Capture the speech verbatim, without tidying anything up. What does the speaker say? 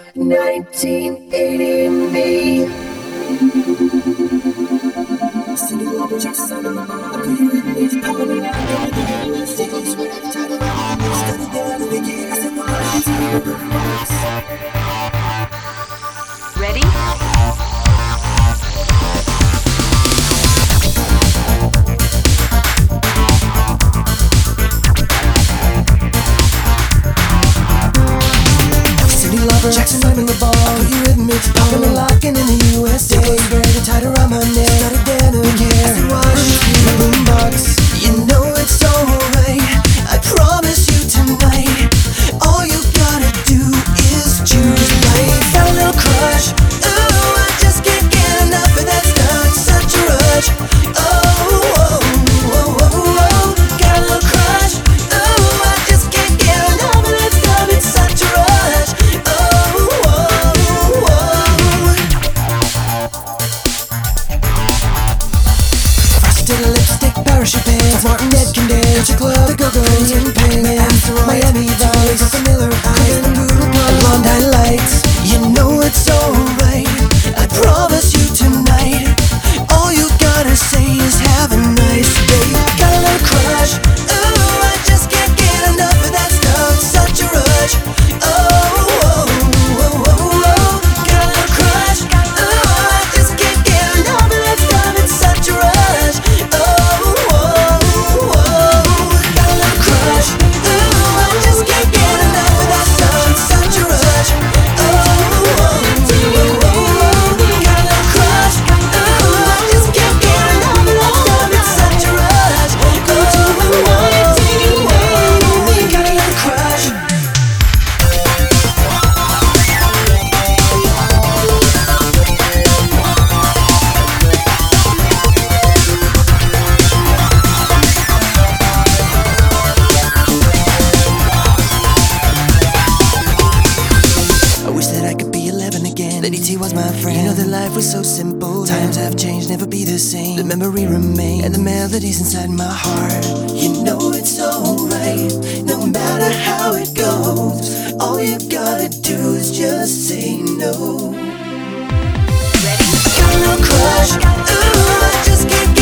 nineteen eighty me. City lovers are son of a mom. Do you with me? It's power and I don't Stick on swear the title. Study down to the gig. I said, well, I see you the fox. Ready? Jackson, I'm in the ball. Put you with me, it's popping and locking in the U S A. Wear the tight around my neck. Started denim gear. I said, watch my boombox. You know it's alright. I promise you tonight. All you gotta do is choose right. Got a little crush. Ooh, I just can't get enough of that stuff. Such a rush. Oh, oh, oh, oh, oh. Got a little crush. Ooh, I just can't get enough of that stuff. It's such a rush. Lipstick, parachute pants, Martin Edkin dance, your club, the Go-Go's in pain, Miami Vice, the Miller Eyes, the Poodle Club, blonde highlights. You know it's alright. I promise you tonight. All you gotta say is have a nice day. Got a little crush. Ooh, I just can't get enough of that stuff. Such a rush. Oh, oh, oh, oh, oh. Got a little crush. Ooh, I just can't get enough of that stuff. It's such a rush. That E T was my friend. You know that life was so simple. Times have changed, never be the same. The memory remains, and the melodies inside my heart. You know it's alright, no matter how it goes. All you gotta do is just say no. Ready? Got a little crush. Ooh, I just can't get